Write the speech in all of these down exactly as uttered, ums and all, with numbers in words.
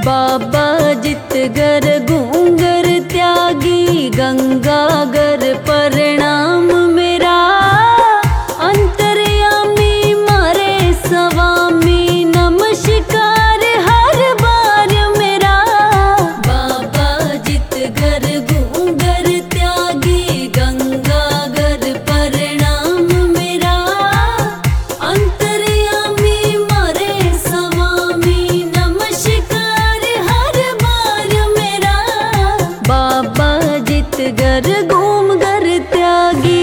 बाबा जितगर घूंगर त्यागी गंगागर प्रणाम मेरा। अंतर्यामी मारे स्वामी नमस्कार हर बार मेरा। बाबा जितगर घूंगर त्यागी गंगागर प्रणाम मेरा। अंतर्यामी मारे स्वामी नमस्कार हर बार मेरा। बाबा जितगर घूमगर त्यागी।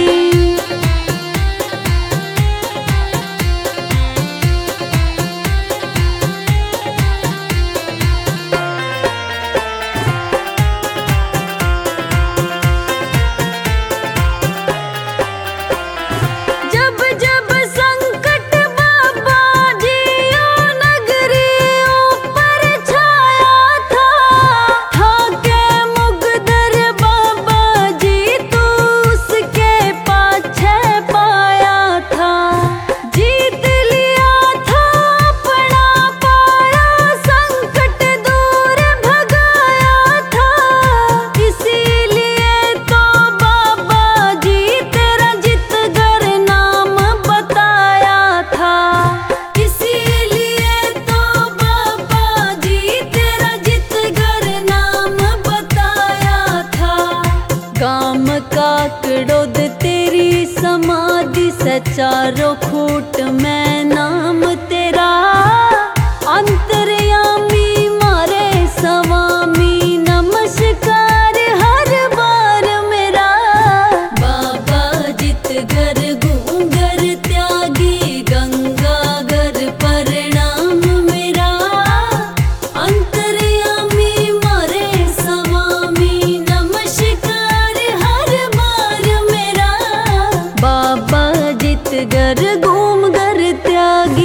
जब जब संकट बाबा जियो नगरियों पर छाया था। था के मुगदर बाबा जी तू उसके पाछे पाया था। जीत लिया था अपना पाया संकट दूर भगाया था। इसीलिए तो बाबा जी तेरा जितगर नाम बताया था। इसीलिए तो बाबा जी तेरा जितगर नाम बताया था। काम का कड़ोद तेरी समाधि से चारों खूट में नाम तेरा। अंतर्यामी मारे स्वामी नमस्कार हर बार मेरा। बाबा जितगर घूंगर त्यागी गंगागर प्रणाम मेरा। अंतर्यामी मारे स्वामी नमस्कार हर बार मेरा। बाबा जितगर घूमगर त्यागी।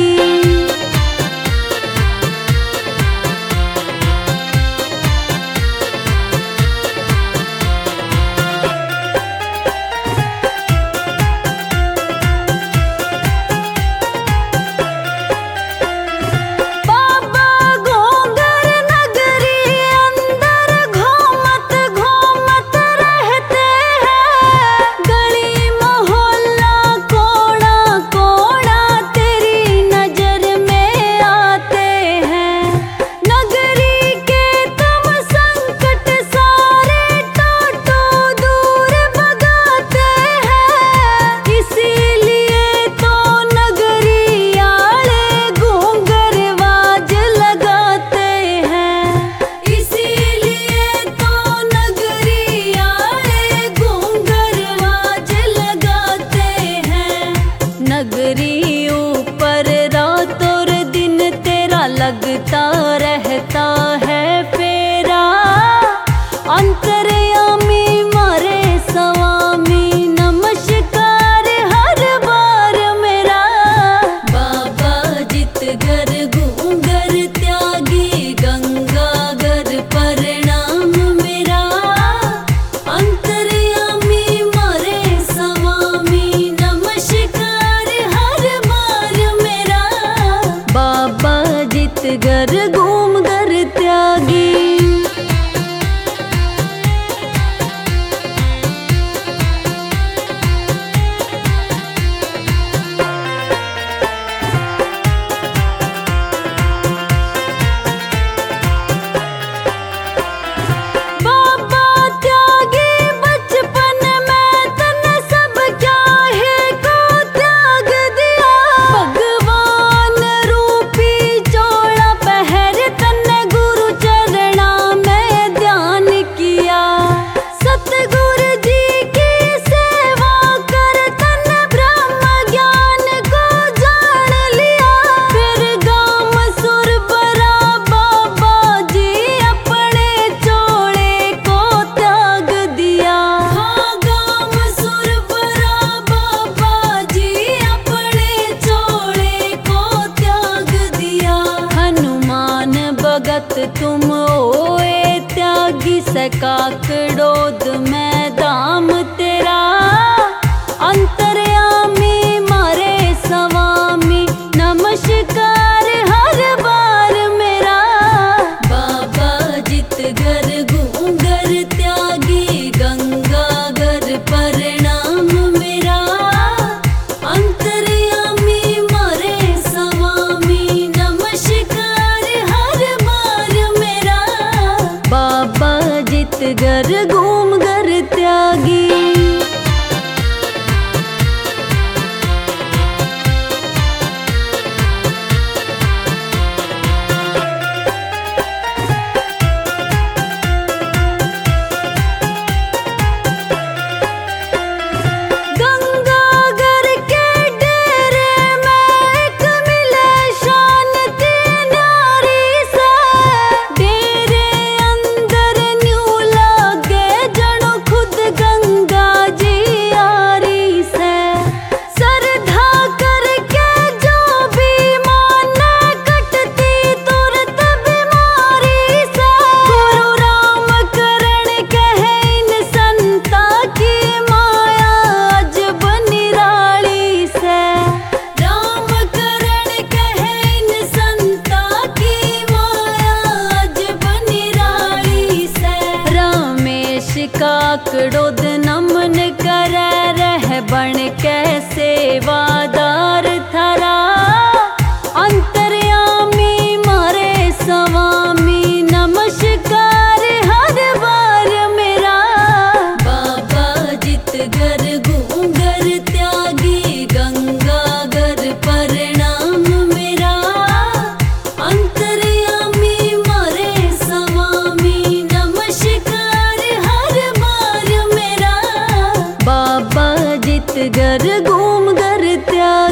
बाबा घोंगर नगरी अंदर घूमत घूमत रहते हैं। गली मोहल्ला कोना कोना तेरी नजर में आते हैं। नगरी के तुम संकट सारे टोटो दूर भगाते हैं। इसीलिए तो नगरी आले घूंगर वाज लगाते हैं। इसीलिए तो नगरी आले घूंगर वाज लगाते हैं। नगरी ऊपर रात और दिन तेरा लगता रहता है फेरा। अंतर्यामी मारे स्वामी नमस्कार हर बार मेरा। बाबा जितगर घूंगर त्यागी गंगागर प्रणाम मेरा। अंतर्यामी मारे स्वामी नमस्कार हर बार मेरा। बाबा जितगर घूमगर त्यागी। बाबा त्यागी बचपन में तने सब चाहे को त्याग दिया। भगवान रूपी चोला पहर तने गुरु चरणा में ध्यान किया। सतगुरु जी की सेवा कर तने ब्रह्म ज्ञान को जान लिया। फिर गाम सुरबरा बाबा जी अपने चोले को त्याग दिया। हाँ गाम सुरबरा बाबा जी अपने चोले को त्याग दिया। हनुमान भगत तुम ओए त्यागी सका कड़ोद में धाम तेरा। अंतर्यामी मारे स्वामी नमस्कार हर बार मेरा। बाबा गर घूम गर त्याग